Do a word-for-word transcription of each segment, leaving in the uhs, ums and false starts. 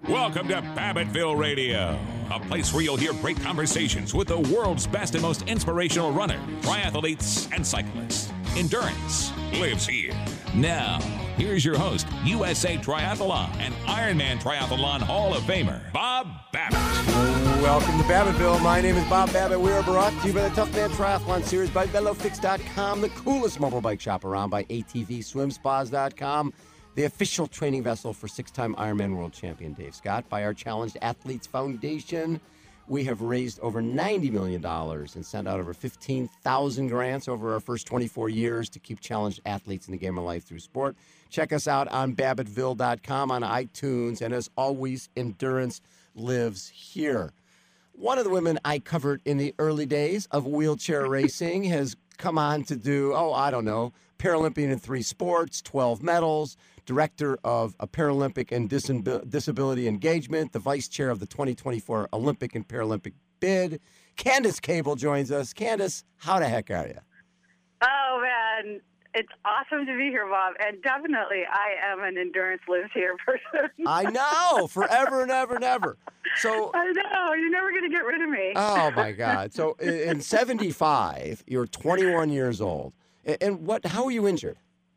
Welcome to Babbitttville Radio, a place where you'll hear great conversations with the world's best and most inspirational runners, triathletes, and cyclists. Endurance lives here. Now, here's your host, U S A Triathlon and Ironman Triathlon Hall of Famer, Bob Babbitt. Welcome to Babbitttville. My name is Bob Babbitt. We are brought to you by the Tough Man Triathlon Series by Velofix dot com, the coolest mobile bike shop around, by A T V Swim Spas dot com, the official training vessel for six-time Ironman world champion Dave Scott, by our Challenged Athletes Foundation. We have raised over ninety million dollars and sent out over fifteen thousand grants over our first twenty-four years to keep challenged athletes in the game of life through sport. Check us out on Babbitttville dot com, on iTunes, and as always, endurance lives here. One of the women I covered in the early days of wheelchair racing has come on to do, oh, I don't know, Paralympian in three sports, twelve medals, director of a Paralympic and Disab- Disability Engagement, the vice chair of the twenty twenty-four Olympic and Paralympic bid. Candace Cable joins us. Candace, how the heck are you? Oh, man. It's awesome to be here, Bob. And definitely, I am an endurance lives here person. I know, forever and ever and ever. So I know, you're never going to get rid of me. Oh, my God. So in seventy-five, you're twenty-one years old. And what? How were you injured?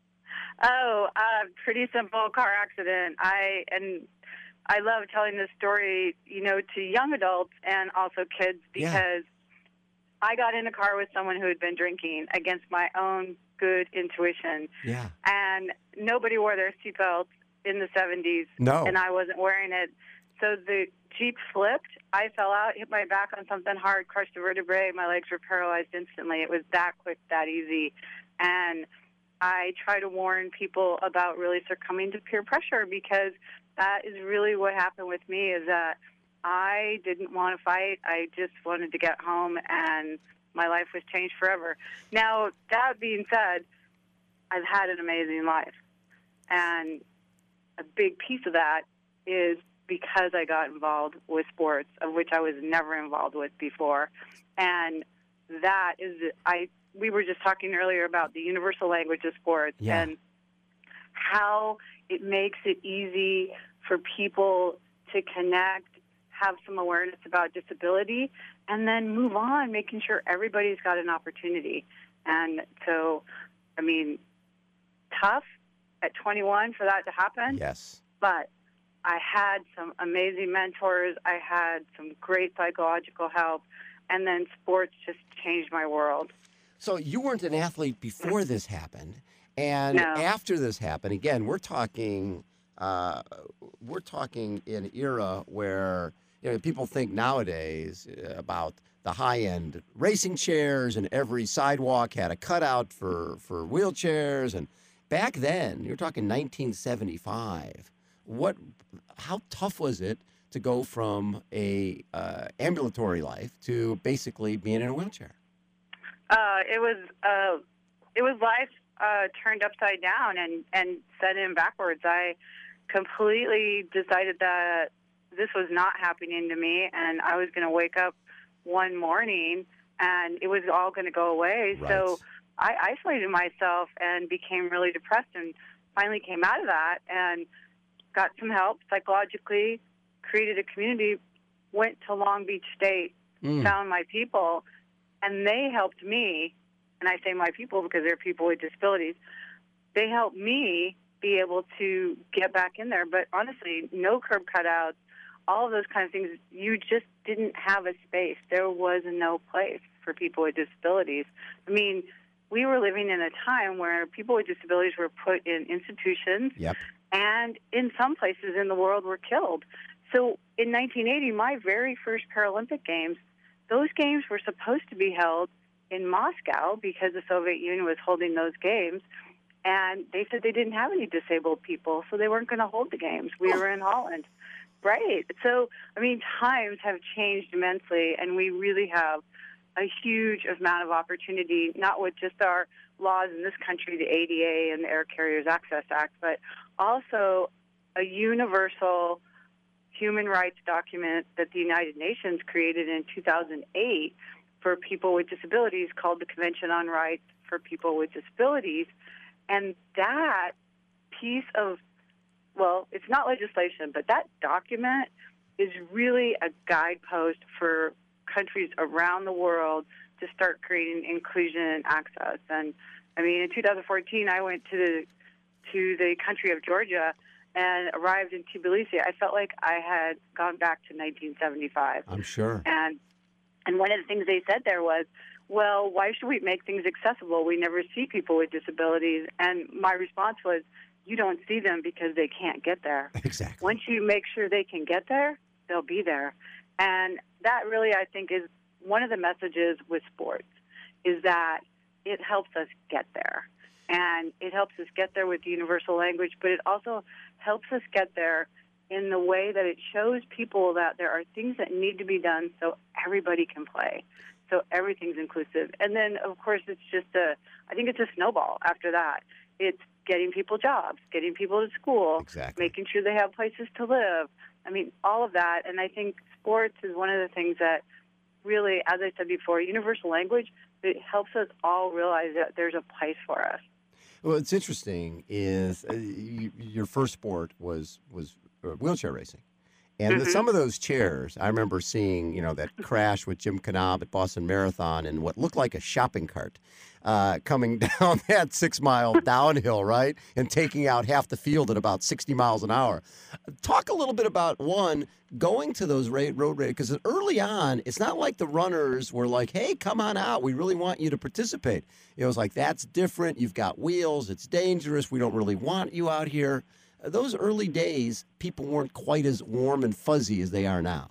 Oh, uh, pretty simple car accident. I and I love telling this story, you know, to young adults and also kids because Yeah. I got in a car with someone who had been drinking against my own good intuition. Yeah. And nobody wore their seatbelts in the seventies. No. And I wasn't wearing it. So the Jeep flipped. I fell out, hit my back on something hard, crushed a vertebrae. My legs were paralyzed instantly. It was that quick, that easy. And I try to warn people about really succumbing to peer pressure because that is really what happened with me is that I didn't want to fight. I just wanted to get home, and my life was changed forever. Now, that being said, I've had an amazing life. And a big piece of that is because I got involved with sports, of which I was never involved with before. And that is, I we were just talking earlier about the universal language of sports Yeah. and how it makes it easy for people to connect, have some awareness about disability, and then move on, making sure everybody's got an opportunity. And so, I mean, tough at twenty-one for that to happen. Yes. But I had some amazing mentors. I had some great psychological help. And then sports just changed my world. So you weren't an athlete before this happened. And No. after this happened, again, we're talking uh, we're talking an era where, you know, people think nowadays about the high-end racing chairs, and every sidewalk had a cutout for, for wheelchairs. And back then, you're talking nineteen seventy-five. What? How tough was it to go from a uh, ambulatory life to basically being in a wheelchair? Uh, it was uh, it was life uh, turned upside down and, and set in backwards. I completely decided that this was not happening to me, and I was going to wake up one morning and it was all going to go away. Right. So I isolated myself and became really depressed, and finally came out of that and got some help psychologically, created a community, went to Long Beach State, Mm. found my people, and they helped me. And I say my people because they're people with disabilities. They helped me be able to get back in there. But honestly, no curb cutouts, all of those kind of things, you just didn't have a space. There was no place for people with disabilities. I mean, we were living in a time where people with disabilities were put in institutions, Yep. and in some places in the world were killed. So in nineteen eighty, my very first Paralympic Games, those games were supposed to be held in Moscow because the Soviet Union was holding those games, and they said they didn't have any disabled people, so they weren't going to hold the games. We were in Holland. Right. So, I mean, times have changed immensely, and we really have a huge amount of opportunity, not with just our laws in this country, the A D A and the Air Carriers Access Act, but also a universal human rights document that the United Nations created in two thousand eight for people with disabilities called the Convention on Rights for People with Disabilities. And that piece of well, it's not legislation, but that document is really a guidepost for countries around the world to start creating inclusion and access. And I mean, in two thousand fourteen, I went to the to the country of Georgia and arrived in Tbilisi. I felt like I had gone back to nineteen seventy-five. I'm sure. And and one of the things they said there was, well, why should we make things accessible? We never see people with disabilities. And my response was, you don't see them because they can't get there. Exactly. Once you make sure they can get there, they'll be there. And that really, I think, is one of the messages with sports, is that it helps us get there. And it helps us get there with the universal language, but it also helps us get there in the way that it shows people that there are things that need to be done so everybody can play, so everything's inclusive. And then, of course, it's just a, I think it's a snowball after that. It's getting people jobs, getting people to school, exactly. making sure they have places to live. I mean, all of that. And I think sports is one of the things that really, as I said before, universal language, it helps us all realize that there's a place for us. Well, what's interesting is uh, you, your first sport was was uh, wheelchair racing. And Mm-hmm. the, some of those chairs, I remember seeing, you know, that crash with Jim Knab at Boston Marathon and what looked like a shopping cart uh, coming down that six-mile downhill, right, and taking out half the field at about sixty miles an hour. Talk a little bit about, one, going to those ra- road races, because early on, it's not like the runners were like, hey, come on out. We really want you to participate. It was like, that's different. You've got wheels. It's dangerous. We don't really want you out here. Those early days, people weren't quite as warm and fuzzy as they are now.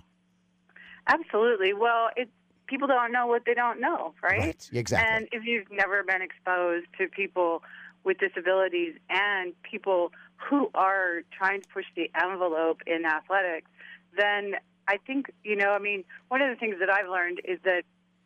Absolutely. Well, it, people don't know what they don't know, right? Right, exactly. And if you've never been exposed to people with disabilities and people who are trying to push the envelope in athletics, then I think, you know, I mean, one of the things that I've learned is that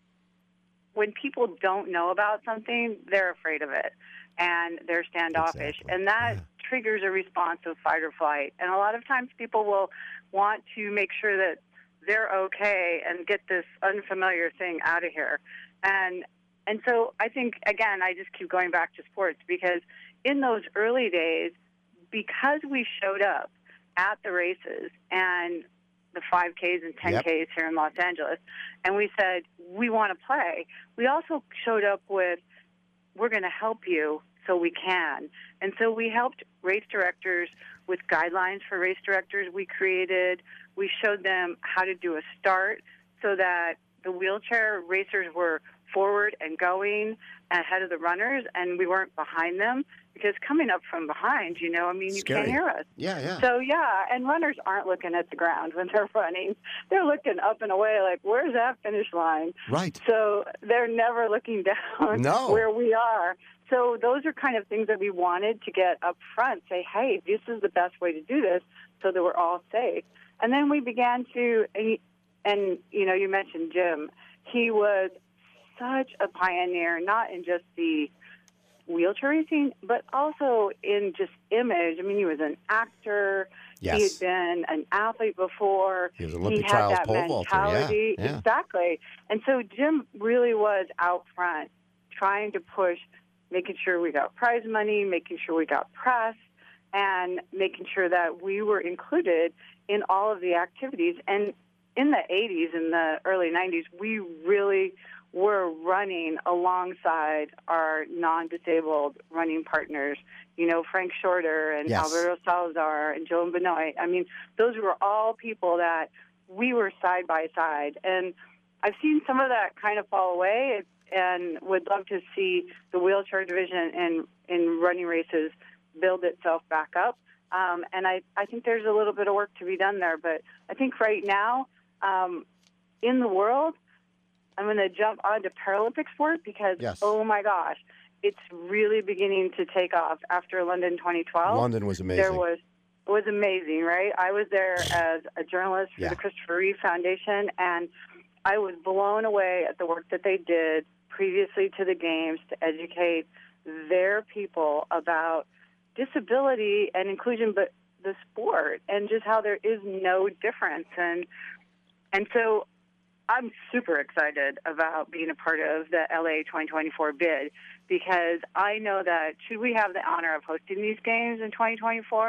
when people don't know about something, they're afraid of it, and they're standoffish. Exactly. And that Yeah. triggers a response of fight or flight. And a lot of times people will want to make sure that they're okay and get this unfamiliar thing out of here. And and so I think, again, I just keep going back to sports, because in those early days, because we showed up at the races and the five Ks and ten Ks Yep. here in Los Angeles, and we said, we want to play, we also showed up with, we're going to help you so we can. And so we helped race directors with guidelines for race directors. We created, we showed them how to do a start so that the wheelchair racers were forward and going ahead of the runners, and we weren't behind them, because coming up from behind, you know, I mean, you Scary. can't hear us. Yeah, yeah. So, yeah, and runners aren't looking at the ground when they're running. They're looking up and away like, where's that finish line? Right. So they're never looking down No. where we are. So those are kind of things that we wanted to get up front, say, hey, this is the best way to do this so that we're all safe. And then we began to, and, and you know, you mentioned Jim. He was such a pioneer, not in just the wheelchair racing, but also in just image. I mean, he was an actor. Yes. He had been an athlete before. He was an Olympic he had trials that pole vaulter. Yeah, mentality. yeah. Exactly. And so Jim really was out front trying to push, making sure we got prize money, making sure we got press, and making sure that we were included in all of the activities. And in the eighties and the early nineties, we really were running alongside our non-disabled running partners, you know, Frank Shorter and Yes. Alberto Salazar and Joan Benoit. I mean, those were all people that we were side by side. And I've seen some of that kind of fall away, and would love to see the wheelchair division in, in running races build itself back up. Um, and I, I think there's a little bit of work to be done there. But I think right now, um, in the world, I'm going to jump onto Paralympic sport because, Yes. oh my gosh, it's really beginning to take off after London twenty twelve. London was amazing. There was it was amazing, right? I was there as a journalist for Yeah. the Christopher Reeve Foundation, and I was blown away at the work that they did previously to the games to educate their people about disability and inclusion, but the sport, and just how there is no difference. And and so I'm super excited about being a part of the L A twenty twenty-four bid, because I know that should we have the honor of hosting these games in twenty twenty-four,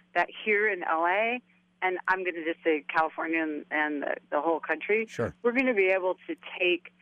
that here in L A, and I'm going to just say California and, and the, the whole country, Sure. we're going to be able to take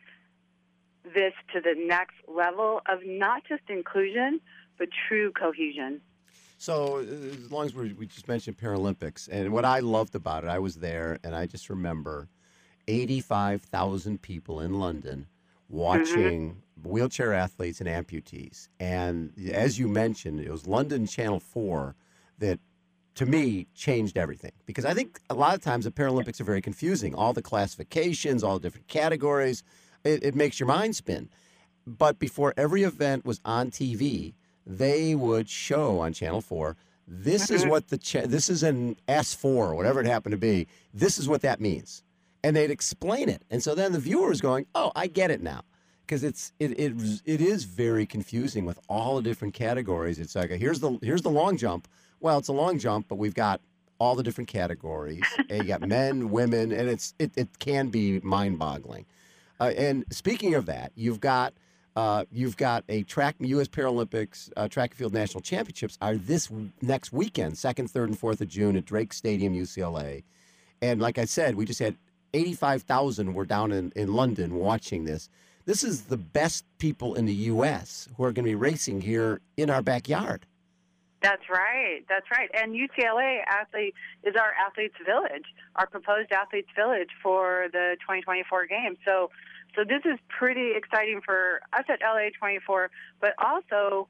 this to the next level of not just inclusion, but true cohesion. So as long as we're, we just mentioned Paralympics, and what I loved about it, I was there, and I just remember eighty-five thousand people in London watching mm-hmm. wheelchair athletes and amputees. And as you mentioned, it was London Channel four that, to me, changed everything. Because I think a lot of times the Paralympics are very confusing. All the classifications, all the different categories, it, it makes your mind spin. But before every event was on T V, they would show on Channel four, this mm-hmm. is what the, cha- this is an S four, or whatever it happened to be. This is what that means. And they'd explain it. And so then the viewer is going, oh, I get it now. Because it's it, it it is very confusing with all the different categories. It's like, here's the here's the long jump. Well, it's a long jump, but we've got all the different categories. And you got men, women, and it's it, it can be mind-boggling. Uh, and speaking of that, you've got uh, you've got a track U S Paralympics uh, track and field national championships are this next weekend, second, third, and fourth of June at Drake Stadium, U C L A. And like I said, we just had eighty-five thousand were down in, in London watching this. This is the best people in the U S who are going to be racing here in our backyard. That's right. That's right. And U C L A athlete is our athletes village, our proposed athletes village for the twenty twenty-four games. So, so this is pretty exciting for us at L A twenty-four, but also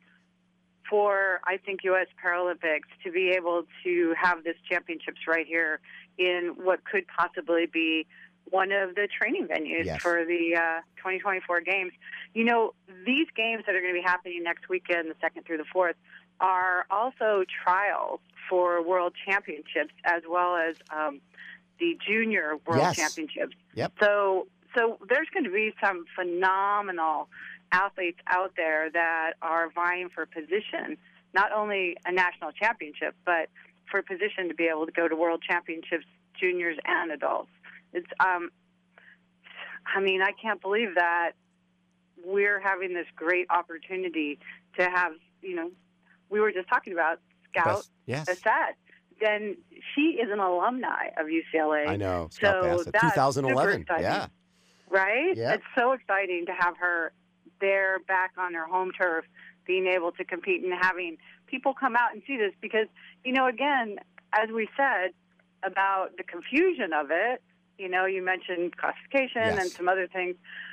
for, I think, U S Paralympics to be able to have this championships right here in what could possibly be one of the training venues yes. for the uh, twenty twenty-four games. You know, these games that are going to be happening next weekend, the second through the fourth, are also trials for world championships as well as um, the junior world yes. championships. Yep. So, so there's going to be some phenomenal athletes out there that are vying for position, not only a national championship, but for position to be able to go to world championships, juniors and adults. It's, um, I mean, I can't believe that we're having this great opportunity to have, you know, we were just talking about Scout Best, yes. Bassett. Then she is an alumni of U C L A. I know, Scout so Bassett, that's twenty eleven. super exciting, Yeah. Right? Yeah. It's so exciting to have her there back on her home turf, being able to compete and having people come out and see this because, you know, again, as we said about the confusion of it, you know, you mentioned classification yes. and some other things.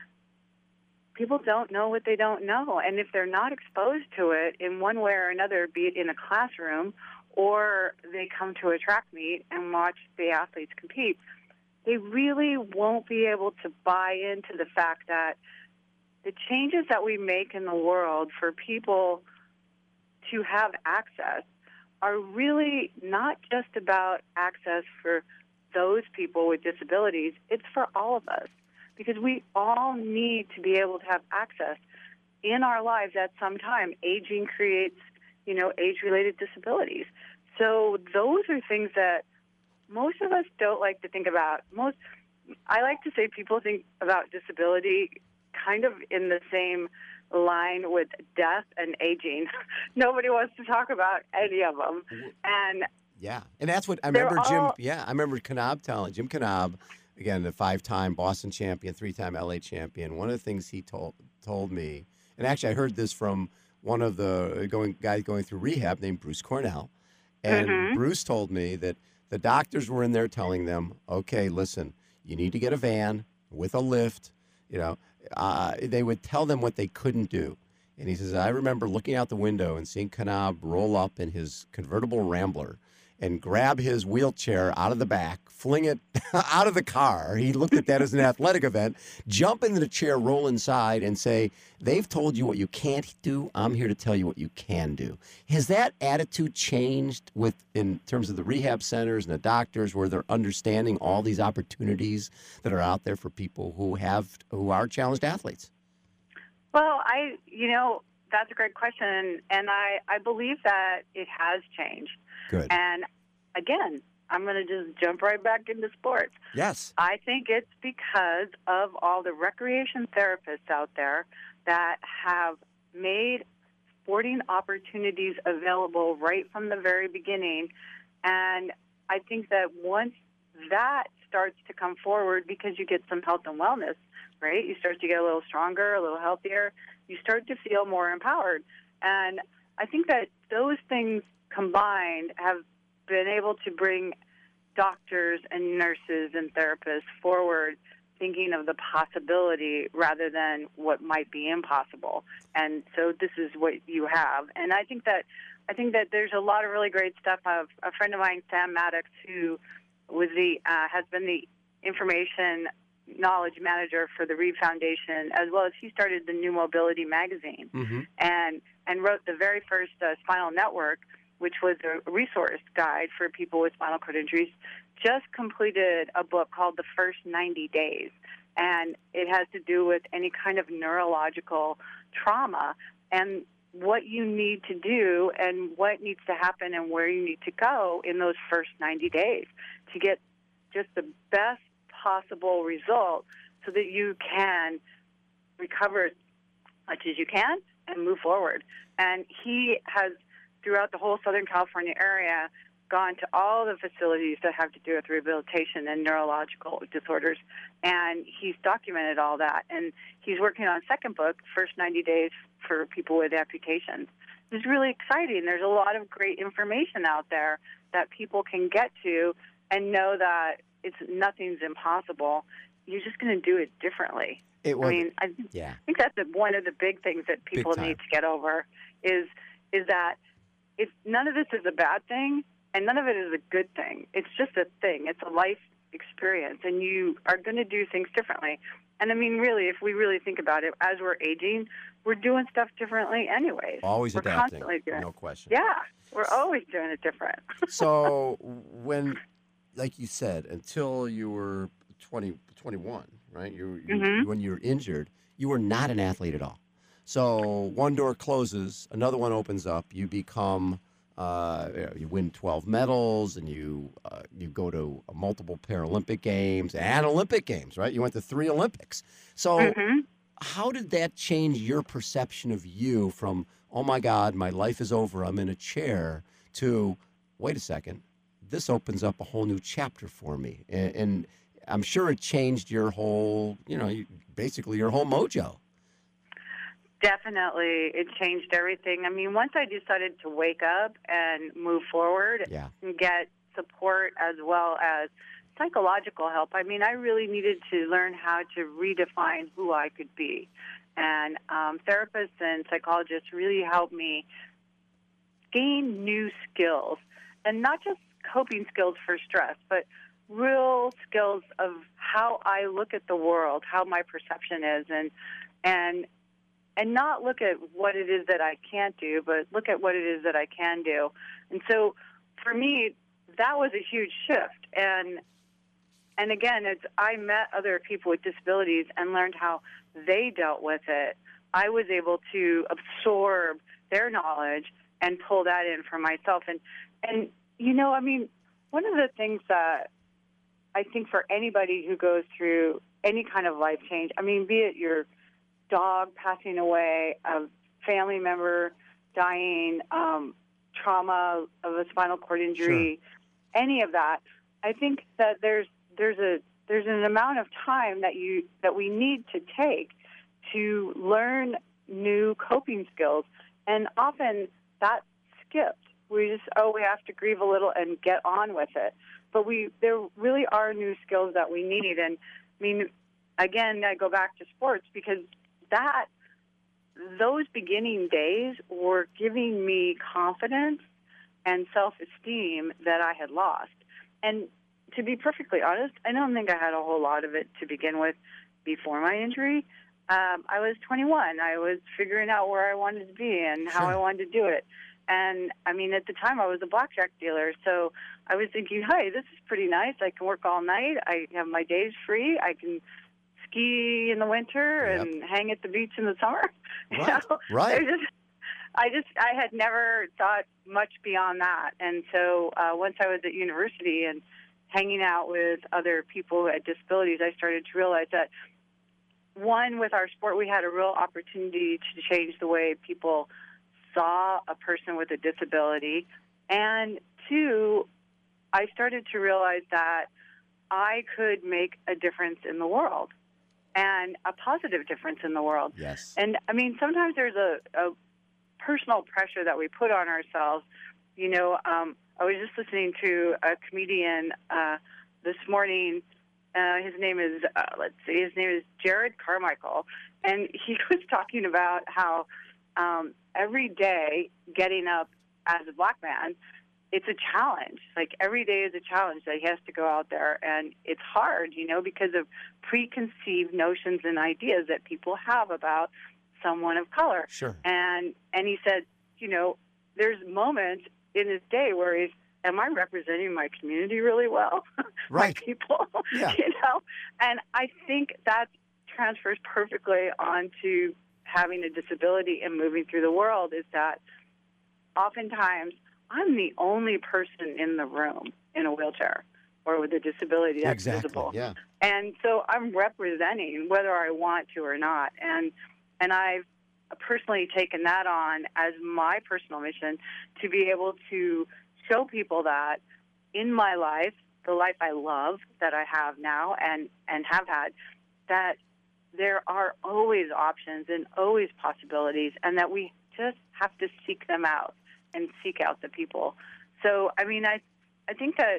People don't know what they don't know. And if they're not exposed to it in one way or another, be it in a classroom or they come to a track meet and watch the athletes compete, they really won't be able to buy into the fact that the changes that we make in the world for people to have access are really not just about access for those people with disabilities. It's for all of us because we all need to be able to have access in our lives at some time. Aging creates, you know, age-related disabilities. So those are things that most of us don't like to think about. Most, I like to say people think about disability kind of in the same line with death and aging. Nobody wants to talk about any of them. And yeah, and that's what I remember all, Jim. Yeah, I remember Knab telling Jim Knab, again, the five-time Boston champion, three-time L A champion. One of the things he told told me, and actually I heard this from one of the going guys going through rehab named Bruce Cornell, and mm-hmm. Bruce told me that the doctors were in there telling them, okay, listen, you need to get a van with a lift. You know, uh, they would tell them what they couldn't do. And he says, I remember looking out the window and seeing Knab roll up in his convertible Rambler and grab his wheelchair out of the back, fling it out of the car. He looked at that as an athletic event, jump into the chair, roll inside, and say, they've told you what you can't do. I'm here to tell you what you can do. Has that attitude changed with in terms of the rehab centers and the doctors where they're understanding all these opportunities that are out there for people who have who are challenged athletes? Well, I, you know, that's a great question, and I, I believe that it has changed. Good. And again, I'm going to just jump right back into sports. Yes. I think it's because of all the recreation therapists out there that have made sporting opportunities available right from the very beginning And I think that once that starts to come forward, because you get some health and wellness, right? You start to get a little stronger, a little healthier. You start to feel more empowered. And I think that those things combined have been able to bring doctors and nurses and therapists forward, thinking of the possibility rather than what might be impossible. And so this is what you have. And I think that I think that there's a lot of really great stuff. Of a friend of mine, Sam Maddox, who was the uh, has been the information knowledge manager for the Reed Foundation, as well as he started the New Mobility magazine, Mm-hmm. and and wrote the very first uh, Spinal Network, which was a resource guide for people with spinal cord injuries. Just completed a book called The First ninety days, and it has to do with any kind of neurological trauma and what you need to do and what needs to happen and where you need to go in those first ninety days to get just the best possible result so that you can recover as much as you can and move forward. And he has, throughout the whole Southern California area, gone to all the facilities that have to do with rehabilitation and neurological disorders, and he's documented all that. And he's working on a second book, First ninety days for people with amputations. It's really exciting. There's a lot of great information out there that people can get to and know that it's nothing's impossible. You're just going to do it differently. It was, I mean, I yeah. think that's the, one of the big things that people time. need to get over is is that it's, none of this is a bad thing, and none of it is a good thing. It's just a thing. It's a life experience, and you are going to do things differently. And, I mean, really, if we really think about it, as we're aging, we're doing stuff differently anyways. Always we're adapting, constantly doing no it. question. Yeah, we're always doing it different. So when, like you said, until you were twenty, twenty-one, right? You, you Mhm. when you were injured, you were not an athlete at all. So one door closes, another one opens up. You become, uh, you know, you win twelve medals, and you uh, you go to multiple Paralympic games and Olympic games, right? You went to three Olympics. So Mhm. how did that change your perception of you from, oh my God, my life is over, I'm in a chair, to, wait a second, this opens up a whole new chapter for me? And, and I'm sure it changed your whole, you know, you- basically your whole mojo. Definitely, it changed everything. I mean, once I decided to wake up and move forward Yeah. and get support as well as psychological help, I mean, I really needed to learn how to redefine who I could be. And um, therapists and psychologists really helped me gain new skills, and not just coping skills for stress, but real skills of how I look at the world, how my perception is, and and and not look at what it is that I can't do, but look at what it is that I can do. And so for me, that was a huge shift. And and again, as I met other people with disabilities and learned how they dealt with it, I was able to absorb their knowledge and pull that in for myself. And, and you know, I mean, one of the things that I think for anybody who goes through any kind of life change, I mean, be it your dog passing away, a family member dying, um, trauma of a spinal cord injury, sure. any of that, I think that there's there's a there's an amount of time that you that we need to take to learn new coping skills, and often that's skipped. We just oh we have to grieve a little and get on with it, but we there really are new skills that we need. And I mean, again, I go back to sports because that those beginning days were giving me confidence and self-esteem that I had lost. And to be perfectly honest, I don't think I had a whole lot of it to begin with before my injury. Um, I was twenty-one. I was figuring out where I wanted to be and how Sure. I wanted to do it. And, I mean, at the time, I was a blackjack dealer, so I was thinking, hey, this is pretty nice. I can work all night. I have my days free. I can ski in the winter Yep. and hang at the beach in the summer. You Right, know? right. I just, I just, I had never thought much beyond that. And so uh, once I was at university and hanging out with other people who had disabilities, I started to realize that, one, with our sport, we had a real opportunity to change the way people saw a person with a disability. And two, I started to realize that I could make a difference in the world, and a positive difference in the world. Yes. And, I mean, sometimes there's a, a personal pressure that we put on ourselves. You know, um, I was just listening to a comedian uh, this morning. Uh, his name is, uh, let's see, his name is Jared Carmichael. And he was talking about how um, every day getting up as a black man, it's a challenge. Like, every day is a challenge that he has to go out there. And it's hard, you know, because of preconceived notions and ideas that people have about someone of color. Sure. And, and he said, you know, there's moments in his day where he's, am I representing my community really well? Right. My people, Yeah. you know? And I think that transfers perfectly onto having a disability and moving through the world, is that oftentimes I'm the only person in the room in a wheelchair or with a disability that's Exactly. visible. Yeah. And so I'm representing whether I want to or not. And and I've personally taken that on as my personal mission, to be able to show people that in my life, the life I love that I have now and, and have had, that there are always options and always possibilities, and that we just have to seek them out and seek out the people. So, I mean, I, I think that,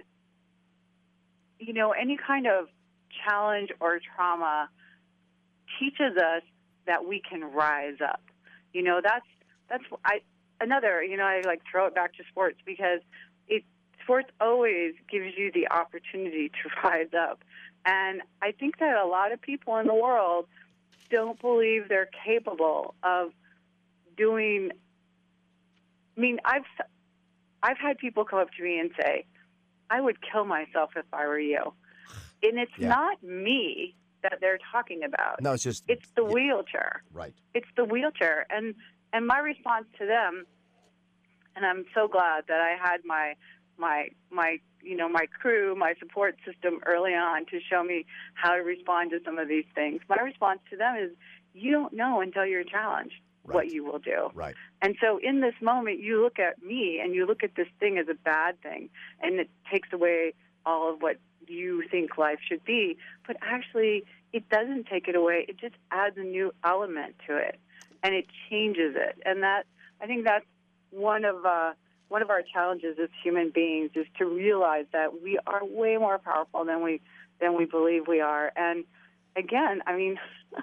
you know, any kind of challenge or trauma teaches us that we can rise up. You know, that's that's I another. You know, I like throw it back to sports, because it sports always gives you the opportunity to rise up. And I think that a lot of people in the world don't believe they're capable of doing. I mean, I've I've had people come up to me and say, "I would kill myself if I were you," and it's Yeah. not me that they're talking about. No, it's just It's the yeah, wheelchair. right. It's the wheelchair. And and my response to them, and I'm so glad that I had my my my you know my crew, my support system early on to show me how to respond to some of these things. My response to them is, you don't know until you're challenged Right. what you will do. Right. And so in this moment, you look at me and you look at this thing as a bad thing, and it takes away all of what you think life should be. But actually, it doesn't take it away. It just adds a new element to it, and it changes it. And that, I think that's one of uh, one of our challenges as human beings, is to realize that we are way more powerful than we than we believe we are. And again, I mean,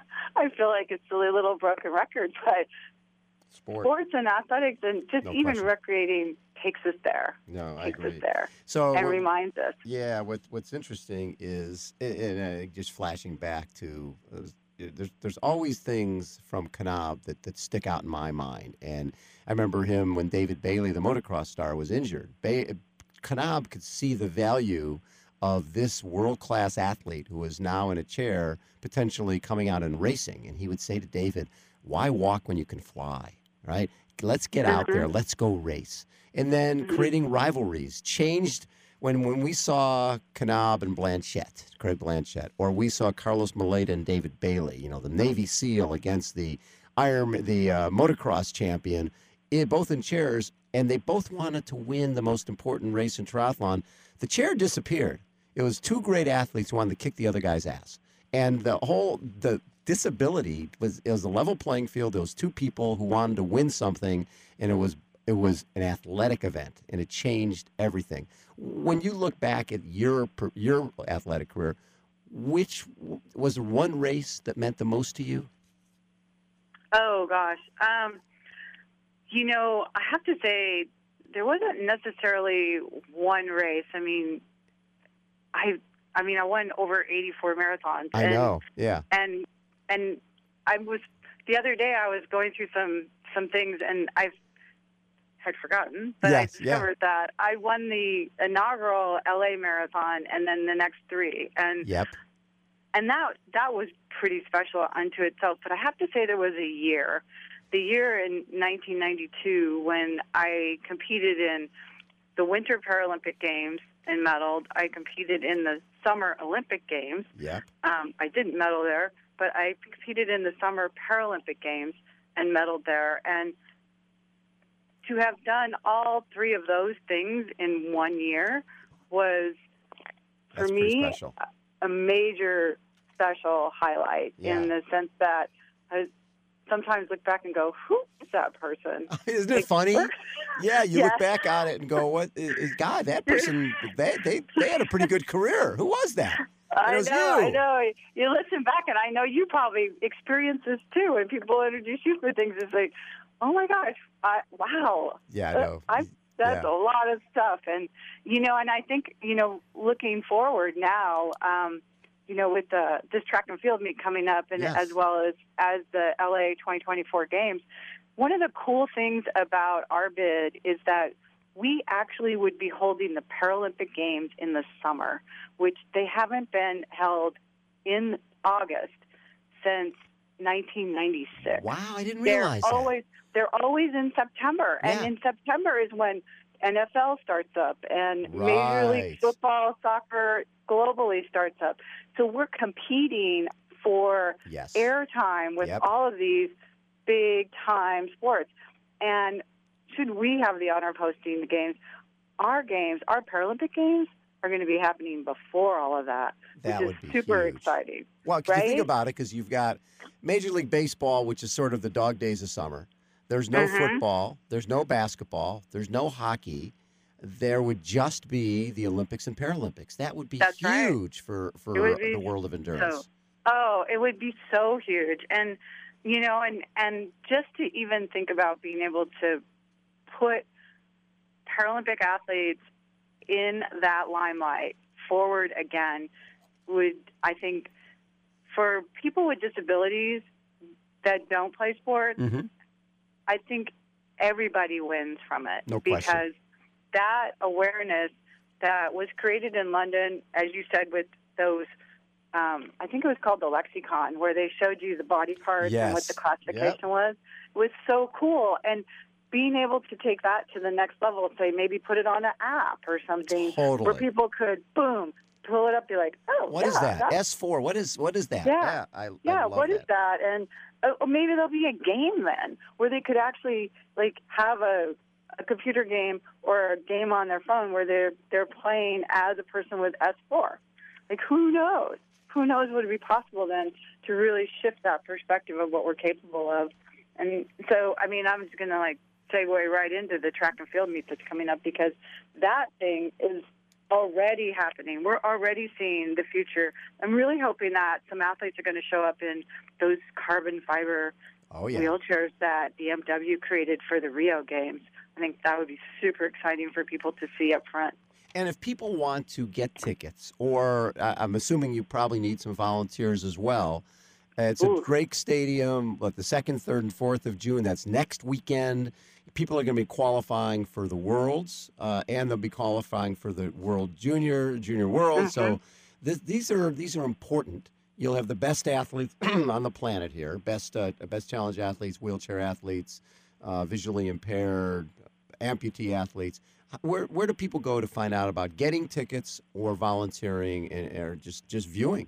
I feel like it's a little broken record, but Sport. sports and athletics and just No even question. recreating takes us there. No, I takes agree. us there So and what- reminds us. Yeah, what what's interesting is, and uh, just flashing back to, uh, there's there's always things from Kanab that, that stick out in my mind. And I remember him when David Bailey, the motocross star, was injured. Ba- Kanab could see the value of this world-class athlete who is now in a chair, potentially coming out and racing. And he would say to David, why walk when you can fly, right? Let's get out there. Let's go race. And then creating rivalries changed when when we saw Kanab and Blanchette, Craig Blanchette, or we saw Carlos Moleda and David Bailey, you know, the Navy SEAL against the Iron, the uh, motocross champion, eh, both in chairs, and they both wanted to win the most important race in triathlon. The chair disappeared. It was two great athletes who wanted to kick the other guy's ass. And the whole, the disability was, it was a level playing field. There was two people who wanted to win something, and it was it was an athletic event, and it changed everything. When you look back at your your athletic career, which was one race that meant the most to you? Oh, gosh. Um, you know, I have to say there wasn't necessarily one race. I mean, I I mean, I won over eighty-four marathons. I and, know, yeah. And and I was the other day I was going through some some things, and I had forgotten, but Yes, I yeah. discovered that I won the inaugural L A marathon and then the next three, and Yep. and that that was pretty special unto itself. But I have to say there was a year, the year in nineteen ninety-two, when I competed in the Winter Paralympic Games and medaled. I competed in the Summer Olympic Games. Yep. Um, I didn't medal there, but I competed in the Summer Paralympic Games and medaled there. And to have done all three of those things in one year was, for That's pretty me, special. a major special highlight Yeah. in the sense that I sometimes look back and go, who is that person? Isn't it Like, funny? where- Yeah, you Yeah. look back on it and go, "What is, is God? That person? They they they had a pretty good career. Who was that?" And I it was know, you. I know. You listen back, and I know you probably experience this too. When people introduce you for things, it's like, oh my gosh, I, wow. Yeah, I Uh, know. I, that's Yeah. a lot of stuff, and you know, and I think you know, looking forward now, um, you know, with the this track and field meet coming up, and Yes. as well as as the L A twenty twenty-four games, one of the cool things about our bid is that we actually would be holding the Paralympic Games in the summer, which they haven't been held in August since nineteen ninety-six. Wow, I didn't They're realize that. always they're always in September, Yeah. and in September is when N F L starts up and Major Right. League Football, soccer globally starts up. So we're competing for Yes. airtime with Yep. all of these big time sports. And should we have the honor of hosting the games, our games, our Paralympic games are going to be happening before all of that, That which would is be super huge. exciting. Well, 'cause you think right? about it, because you've got Major League Baseball, which is sort of the dog days of summer. There's no Mhm. football. There's no basketball. There's no hockey. There would just be the Olympics and Paralympics. That would be That's right. huge for, for It would be the world of endurance. So, oh, it would be so huge. And, you know, and, and just to even think about being able to put Paralympic athletes in that limelight forward again would, I think, for people with disabilities that don't play sports, Mhm. I think everybody wins from it. No because question. that awareness that was created in London, as you said, with those, um, I think it was called the lexicon, where they showed you the body parts and what Yes. the classification was, was so cool. And being able to take that to the next level, say maybe put it on an app or something, where Totally. people could, boom, pull it up, be like, oh, What yeah, is that? that's S four. What is what is that? Yeah. I, I yeah, love what is that. that? And uh, or maybe there'll be a game then where they could actually like have a, a computer game or a game on their phone where they're they're playing as a person with S four. Like who knows? Who knows what would be possible then to really shift that perspective of what we're capable of? And so, I mean, I'm just going to like segue right into the track and field meet that's coming up because that thing is already happening. We're already seeing the future. I'm really hoping that some athletes are going to show up in those carbon fiber Oh yeah. wheelchairs that B M W created for the Rio Games. I think that would be super exciting for people to see up front. And if people want to get tickets, or I- I'm assuming you probably need some volunteers as well, uh, it's Ooh. at Drake Stadium, what, the second, third, and fourth of June. That's next weekend. People are going to be qualifying for the Worlds, uh, and they'll be qualifying for the World Junior, Junior World. So th- these are these are important. You'll have the best athletes on the planet here, best uh, best challenge athletes, wheelchair athletes, uh, visually impaired, amputee athletes. Where where do people go to find out about getting tickets or volunteering and or just, just viewing?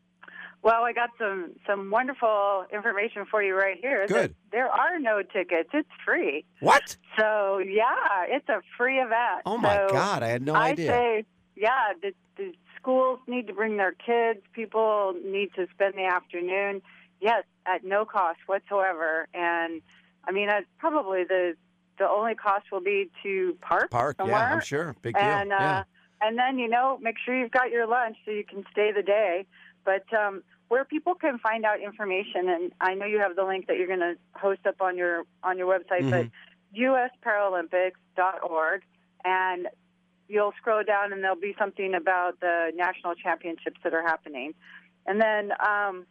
Well, I got some, some wonderful information for you right here. Good. There are no tickets. It's free. What? So, yeah, it's a free event. Oh my So God! I had no I idea. say, yeah, the, the schools need to bring their kids. People need to spend the afternoon. Yes, at no cost whatsoever. And, I mean, that's probably the the only cost will be to park Park, somewhere. yeah, I'm sure. Big deal. And, uh, yeah. and then, you know, make sure you've got your lunch so you can stay the day. But um, where people can find out information, and I know you have the link that you're going to host up on your on your website, Mm-hmm. but U S Paralympics dot org, and you'll scroll down and there'll be something about the national championships that are happening. And then um,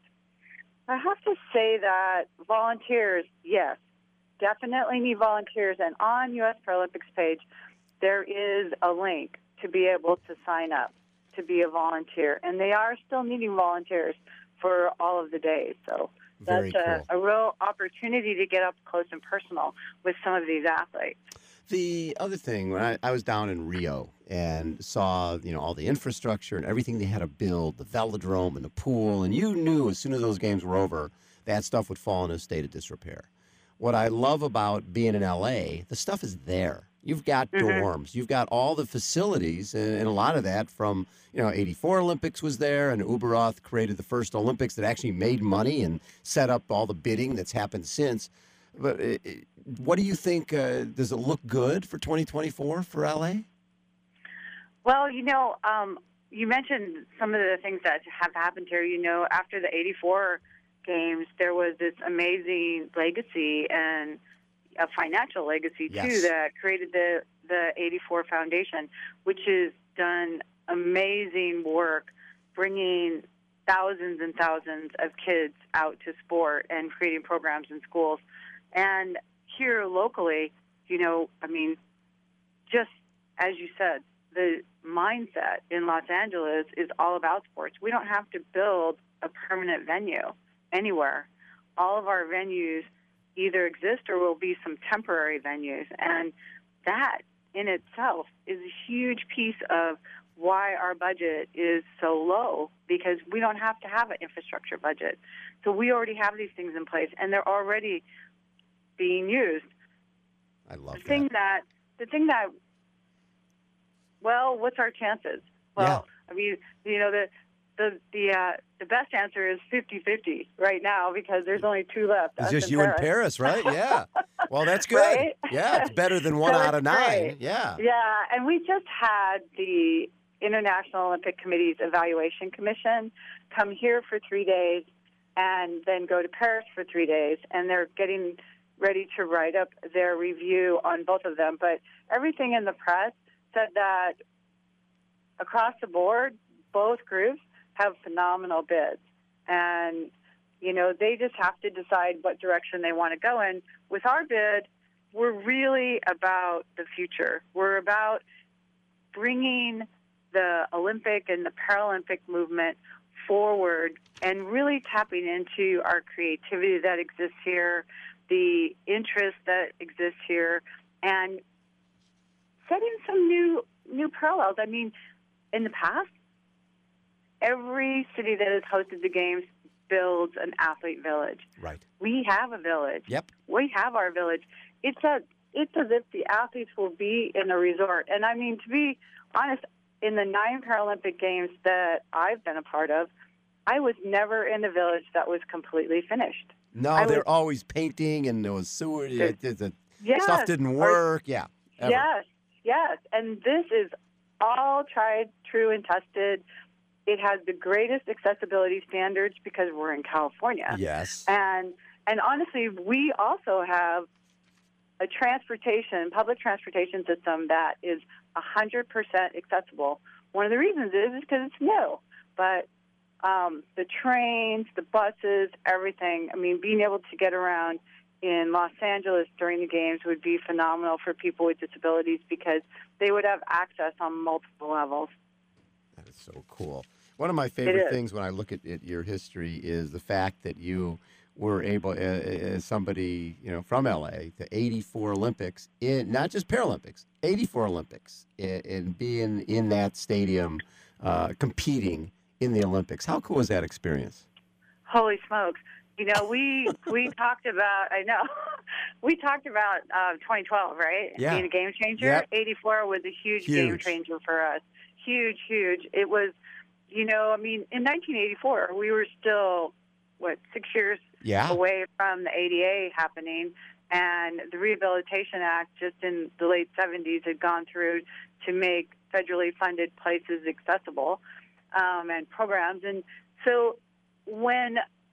I have to say that volunteers, yes, definitely need volunteers. And on U S Paralympics page, there is a link to be able to sign up to be a volunteer. And they are still needing volunteers for all of the days. So Very that's cool. a, a real opportunity to get up close and personal with some of these athletes. The other thing, when I, I was down in Rio and saw, you know, all the infrastructure and everything they had to build, the velodrome and the pool, and you knew as soon as those games were over, that stuff would fall in a state of disrepair. What I love about being in L A, the stuff is there. You've got Mm-hmm. dorms. You've got all the facilities, and, and a lot of that from, you know, eighty-four Olympics was there, and Uberoth created the first Olympics that actually made money and set up all the bidding that's happened since. But uh, what do you think? Uh, does it look good for twenty twenty-four for L A? Well, you know, um, you mentioned some of the things that have happened here. You know, after the eighty-four games, there was this amazing legacy and a financial legacy, Yes. too, that created the, the eighty-four Foundation, which has done amazing work bringing thousands and thousands of kids out to sport and creating programs in schools. And here locally, you know, I mean, just as you said, the mindset in Los Angeles is all about sports. We don't have to build a permanent venue anywhere. All of our venues either exist or will be some temporary venues. And that in itself is a huge piece of why our budget is so low, because we don't have to have an infrastructure budget. So we already have these things in place, and they're already being used. I love The thing that. that, the thing that, well, what's our chances? Well, I mean, you know, the the the uh, the best answer is fifty-fifty right now, because there's only two left. It's us just and you Paris. and Paris, right? Yeah. Well, that's good. Right? Yeah, it's better than one So out of it's nine. great. Yeah. Yeah, and we just had the International Olympic Committee's Evaluation Commission come here for three days and then go to Paris for three days, and they're getting ready to write up their review on both of them. But everything in the press said that across the board, both groups have phenomenal bids. And, you know, they just have to decide what direction they want to go in. With our bid, we're really about the future. We're about bringing the Olympic and the Paralympic movement forward and really tapping into our creativity that exists here, the interest that exists here, and setting some new new parallels. I mean, in the past, every city that has hosted the games builds an athlete village. Right. We have a village. Yep. We have our village. It's a it's as if the athletes will be in a resort. And I mean, to be honest, in the nine Paralympic Games that I've been a part of, I was never in a village that was completely finished. No, I they're was- always painting, and there was sewer. It, it, the Yes. stuff didn't Or- work. Yeah. Ever. Yes, yes. And this is all tried, true, and tested. It has the greatest accessibility standards because we're in California. Yes. And and honestly, we also have a transportation, public transportation system that is one hundred percent accessible. One of the reasons is because it's new. But um, the trains, the buses, everything, I mean, being able to get around in Los Angeles during the games would be phenomenal for people with disabilities because they would have access on multiple levels. That is so cool. One of my favorite is. things when I look at, at your history is the fact that you were able, uh, as somebody you know from L A, to eighty-four Olympics, in not just Paralympics, eighty-four Olympics, and, and being in that stadium, uh, competing in the Olympics. How cool was that experience? Holy smokes. You know, we we talked about, I know, we talked about uh, twenty twelve, right? Yeah. Being a game changer. Yep. eighty-four was a huge, game Huge. changer for us. Huge, huge. It was, you know, I mean, in nineteen eighty-four, we were still, what, six years Yeah. away from the A D A happening, and the Rehabilitation Act just in the late seventies had gone through to make federally funded places accessible um, and programs. And so when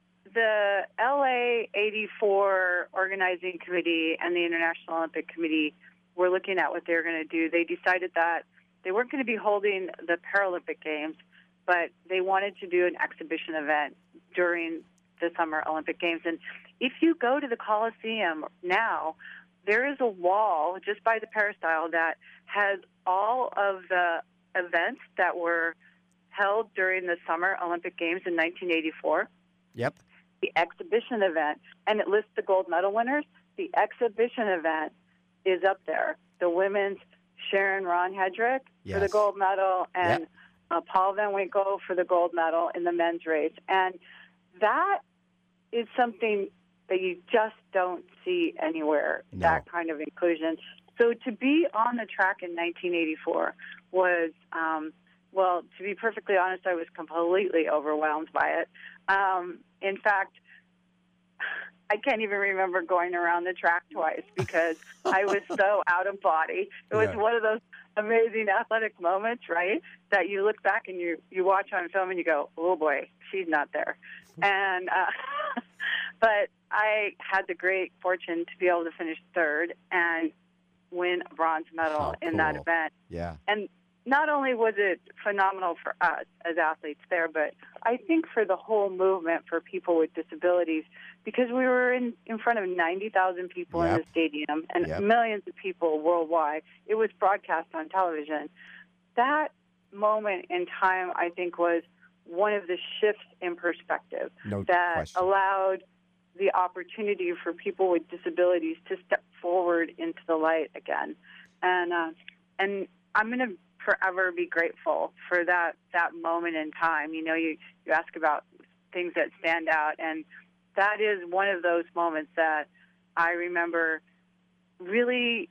the L A eighty-four Organizing Committee and the International Olympic Committee were looking at what they were going to do, they decided that they weren't going to be holding the Paralympic Games, but they wanted to do an exhibition event during the Summer Olympic Games. And if you go to the Coliseum now, there is a wall just by the peristyle that has all of the events that were held during the Summer Olympic Games in nineteen eighty-four. Yep. The exhibition event, and it lists the gold medal winners. The exhibition event is up there. The women's Sharon Ron Hedrick for the Yes. gold medal, and Yep. uh, Paul Van Winkle for the gold medal in the men's race. And that is something that you just don't see anywhere, No. that kind of inclusion. So to be on the track in nineteen eighty-four was, um, well, to be perfectly honest, I was completely overwhelmed by it. Um, in fact, I can't even remember going around the track twice because I was so out of body. It was Yeah. one of those amazing athletic moments, right, that you look back and you, you watch on film and you go, oh, boy, she's not there. And uh, but I had the great fortune to be able to finish third and win a bronze medal How in that cool. event. Yeah. And not only was it phenomenal for us as athletes there, but I think for the whole movement for people with disabilities, because we were in, in front of ninety thousand people Yep. in the stadium and Yep. millions of people worldwide. It was broadcast on television. That moment in time, I think, was one of the shifts in perspective No that question. allowed the opportunity for people with disabilities to step forward into the light again. And uh, and I'm going to forever be grateful for that, that moment in time. You know, you, you ask about things that stand out, and that is one of those moments that I remember really,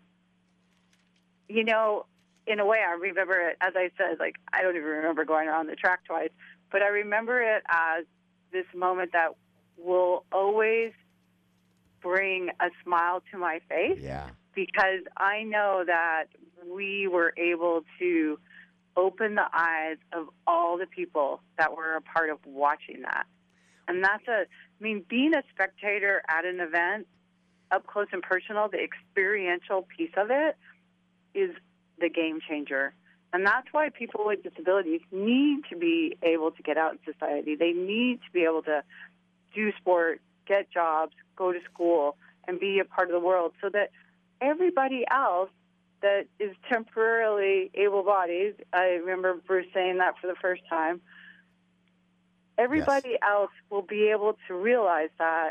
you know, in a way I remember it, as I said, like, I don't even remember going around the track twice, but I remember it as this moment that will always bring a smile to my face. Yeah. Because I know that we were able to open the eyes of all the people that were a part of watching that. And that's a, I mean, being a spectator at an event, up close and personal, the experiential piece of it is the game changer. And that's why people with disabilities need to be able to get out in society. They need to be able to do sport, get jobs, go to school, and be a part of the world so that everybody else that is temporarily able-bodied, I remember Bruce saying that for the first time, everybody Yes. else will be able to realize that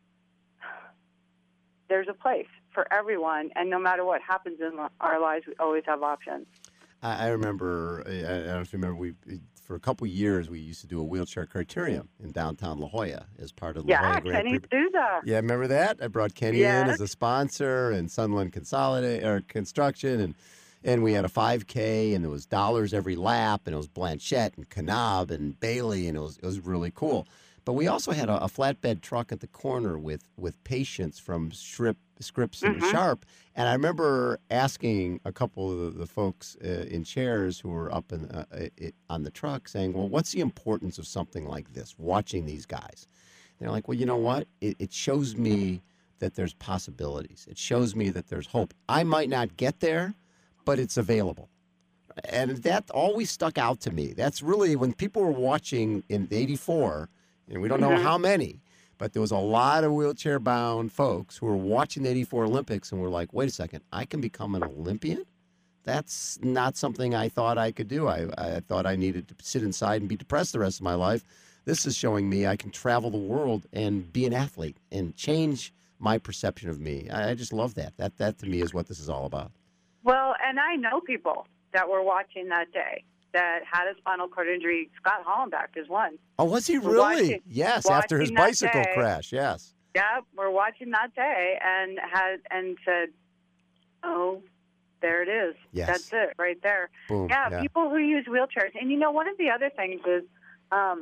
there's a place for everyone, and no matter what happens in our lives, we always have options. I, I remember, I, I don't know if you remember, we for a couple years we used to do a wheelchair criterium in downtown La Jolla as part of La Yeah, Jolla Grand Kenny Prix. Souza. Yeah, remember that? I brought Kenny Yes. in as a sponsor, and Sunland Consolidate or Construction, and and we had a five K, and there was dollars every lap, and it was Blanchette and Kanab and Bailey, and it was it was really cool. But we also had a, a flatbed truck at the corner with with patients from Shrip, Scripps and Mhm. Sharp, and I remember asking a couple of the, the folks uh, in chairs who were up in, uh, it, on the truck, saying, "Well, what's the importance of something like this? Watching these guys." They're like, well, you know what? It, it shows me that there's possibilities. It shows me that there's hope. I might not get there, but it's available. And that always stuck out to me. That's really when people were watching in eighty-four, and we don't know Mhm. how many, but there was a lot of wheelchair-bound folks who were watching the eighty-four Olympics and were like, wait a second, I can become an Olympian? That's not something I thought I could do. I, I thought I needed to sit inside and be depressed the rest of my life. This is showing me I can travel the world and be an athlete and change my perception of me. I, I just love that. That that to me is what this is all about. Well, and I know people that were watching that day that had a spinal cord injury. Scott Hollenbach is one. Oh, was he We're really? watching- yes, after his watching that bicycle day. crash. Yes. Yeah, we're watching that day and had and said, "Oh, there it is. Yes. That's it right there." Boom. Yeah, Yeah. people who use wheelchairs. And you know, one of the other things is um,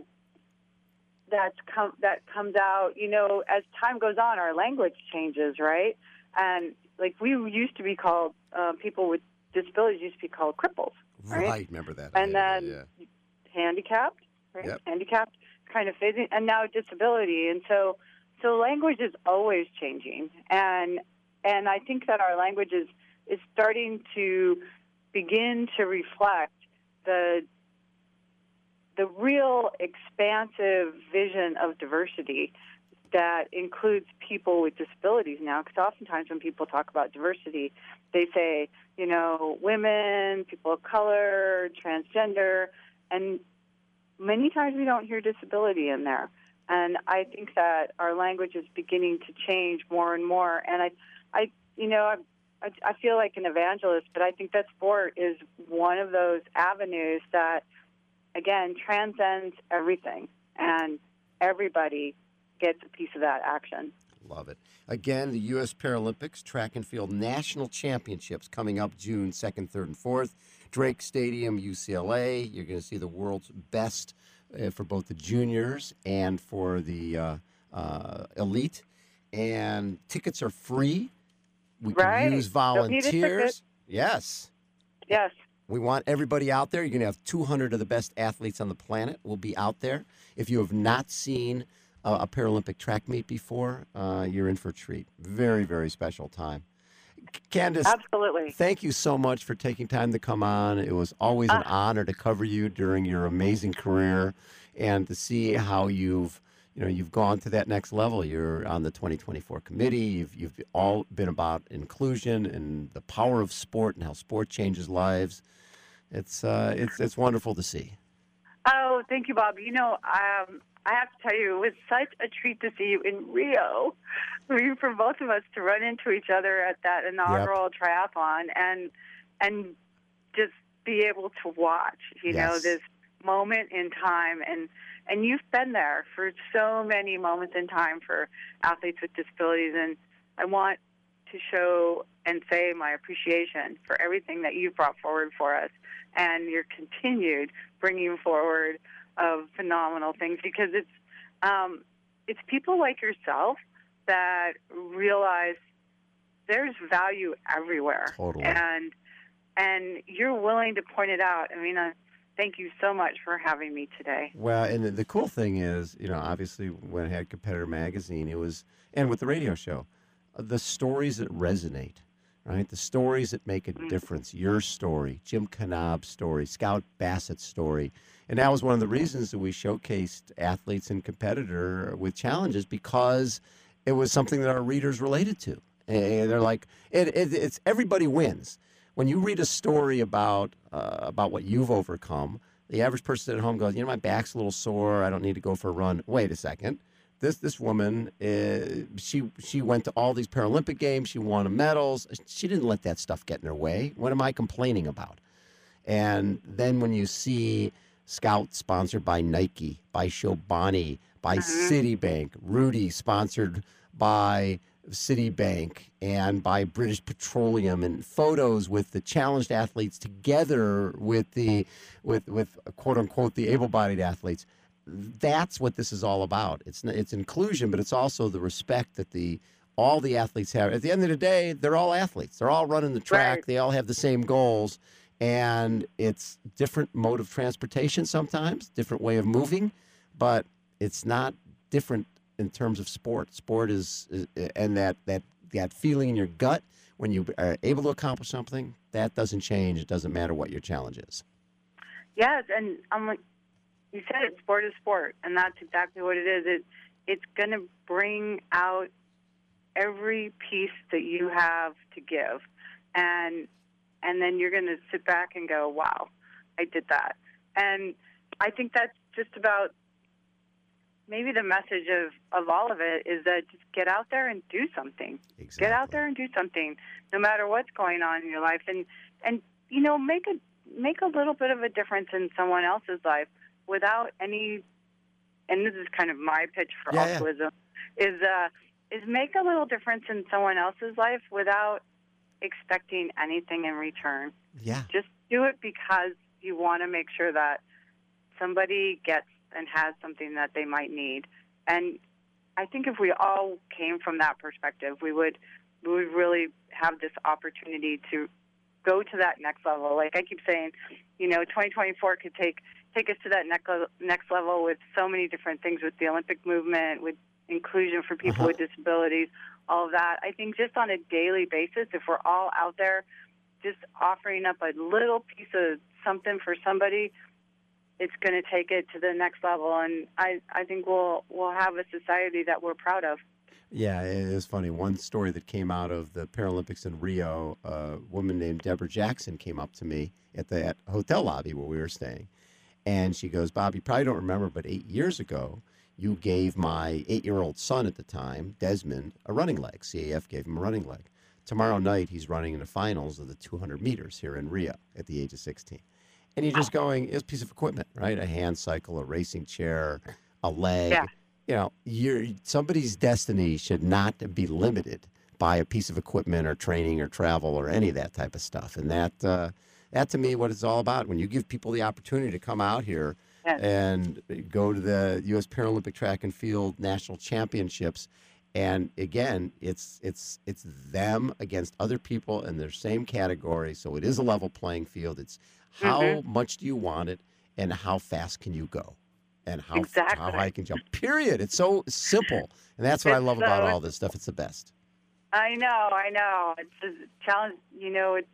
that's come that comes out. You know, as time goes on, our language changes, right? And like we used to be called uh, people with disabilities used to be called cripples, right? Right. Remember that. And Yeah, then yeah. handicapped, right? Yep. Handicapped, kind of phasing, and now disability. And so, so language is always changing, and and I think that our language is is starting to begin to reflect the the real expansive vision of diversity that includes people with disabilities now. Because oftentimes when people talk about diversity, they say, you know, women, people of color, transgender, and many times we don't hear disability in there. And I think that our language is beginning to change more and more. And I, I you know, I, I, I feel like an evangelist, but I think that sport is one of those avenues that, again, transcends everything, and everybody gets a piece of that action. Love it. Again, the U S Paralympics Track and Field National Championships coming up June second, third, and fourth. Drake Stadium, U C L A. You're going to see the world's best uh, for both the juniors and for the uh, uh, elite. And tickets are free. We can Right. use Don't need a ticket. volunteers. Yes. Yes. We want everybody out there. You're going to have two hundred of the best athletes on the planet will be out there. If you have not seen uh, a Paralympic track meet before, uh, you're in for a treat. Very, very special time. Candace, Absolutely. thank you so much for taking time to come on. It was always an Uh, honor to cover you during your amazing career and to see how you've, you know, you've gone to that next level. You're on the twenty twenty-four committee. You've, you've all been about inclusion and the power of sport and how sport changes lives. It's, uh, it's, it's wonderful to see. Oh, thank you, Bob. You know, um, I have to tell you, it was such a treat to see you in Rio. I mean, for both of us to run into each other at that inaugural triathlon and and just be able to watch, you know, Yes. this moment in time. And, and you've been there for so many moments in time for athletes with disabilities. And I want to show and say my appreciation for everything that you've brought forward for us and your continued bringing forward of phenomenal things, because it's um, it's people like yourself that realize there's value everywhere. Totally. And and you're willing to point it out. I mean, uh, thank you so much for having me today. Well, and the, the cool thing is, you know, obviously when I had Competitor Magazine, it was, and with the radio show, uh, the stories that resonate, right? The stories that make a difference. Your story, Jim Knob's story, Scout Bassett's story. And that was one of the reasons that we showcased athletes and competitor with challenges, because it was something that our readers related to. And they're like, it, it, it's everybody wins. When you read a story about uh, about what you've overcome, the average person at home goes, you know, my back's a little sore. I don't need to go for a run. Wait a second. This this woman, uh, she she went to all these Paralympic games. She won medals. She didn't let that stuff get in her way. What am I complaining about? And then when you see Scout sponsored by Nike, by Chobani, by Citibank, Rudy sponsored by Citibank and by British Petroleum, and photos with the challenged athletes together with the with with quote unquote the able-bodied athletes. That's what this is all about. It's it's inclusion, but it's also the respect that the all the athletes have. At the end of the day, they're all athletes. They're all running the track. Right. They all have the same goals, and it's different mode of transportation sometimes, different way of moving, but it's not different in terms of sport. Sport is, is and that that that feeling in your gut when you are able to accomplish something, that doesn't change. It doesn't matter what your challenge is. Yes, and I'm like, you said it, sport is sport, and that's exactly what it is. It it's going to bring out every piece that you have to give, and and then you're going to sit back and go, wow, I did that. And I think that's just about maybe the message of, of all of it is that just get out there and do something. Exactly. Get out there and do something, no matter what's going on in your life, and and you know make a make a little bit of a difference in someone else's life without any. And this is kind of my pitch for Yeah, yeah. altruism is uh, is make a little difference in someone else's life without expecting anything in return. Yeah. Just do it because you want to make sure that somebody gets and has something that they might need. And I think if we all came from that perspective, we would we would really have this opportunity to go to that next level. Like I keep saying, you know, twenty twenty-four could take take us to that next level, next level with so many different things, with the Olympic movement, with inclusion for people Uh-huh. with disabilities, all of that. I think just on a daily basis, if we're all out there just offering up a little piece of something for somebody, it's going to take it to the next level, and I, I think we'll we'll have a society that we're proud of. Yeah, it is funny. One story that came out of the Paralympics in Rio, a woman named Deborah Jackson came up to me at the at hotel lobby where we were staying, and she goes, Bob, you probably don't remember, but eight years ago, you gave my eight-year-old son at the time, Desmond, a running leg. C A F gave him a running leg. Tomorrow night, he's running in the finals of the two hundred meters here in Rio at the age of sixteen. And you're just going, it's a piece of equipment, right? A hand cycle, a racing chair, a leg. Yeah. you know, you're, somebody's destiny should not be limited by a piece of equipment or training or travel or any of that type of stuff. And that, uh, that to me, what it's all about. When you give people the opportunity to come out here Yes. and go to the U S Paralympic Track and Field National Championships, and again, it's it's it's them against other people in their same category. So it is a level playing field. It's how Mm-hmm. much do you want it, and how fast can you go, and how Exactly. how high can you jump. Period. It's so simple, and that's what I It's love about so- all this stuff. It's the best. I know, I know. It's a challenge. You know, it's.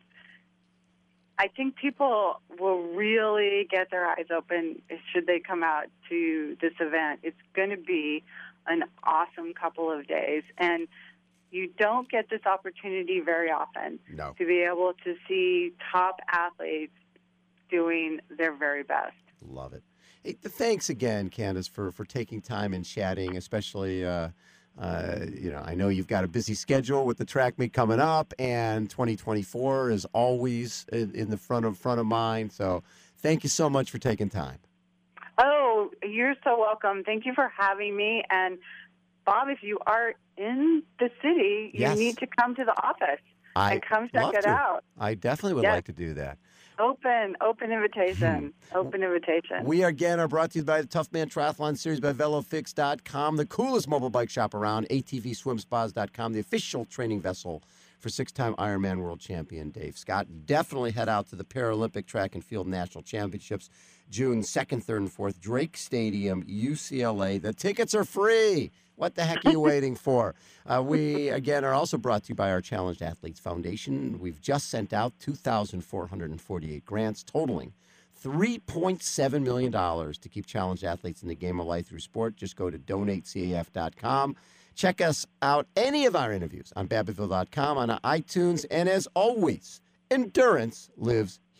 I think people will really get their eyes open should they come out to this event. It's going to be an awesome couple of days, and you don't get this opportunity very often No. to be able to see top athletes doing their very best. Love it. Hey, th- thanks again, Candace, for, for taking time and chatting, especially, uh, uh, you know, I know you've got a busy schedule with the track meet coming up, and twenty twenty-four is always in, in the front of front of mind. So thank you so much for taking time. Oh, you're so welcome. Thank you for having me. And Bob, if you are in the city, you Yes. need to come to the office I and come check love it to. out. I definitely would Yes. like to do that. Open, open invitation. Open invitation. We again are brought to you by the Tough Man Triathlon Series by VeloFix dot com, the coolest mobile bike shop around, A T V Swim Spas dot com, the official training vessel for six-time Ironman world champion Dave Scott. Definitely head out to the Paralympic Track and Field National Championships, June second, third, and fourth, Drake Stadium, U C L A. The tickets are free. What the heck are you waiting for? Uh, we, again, are also brought to you by our Challenged Athletes Foundation. We've just sent out two thousand four hundred forty-eight grants, totaling three point seven million dollars to keep challenged athletes in the game of life through sport. Just go to donate C A F dot com. Check us out, any of our interviews on Babbittville dot com, on iTunes, and as always, endurance lives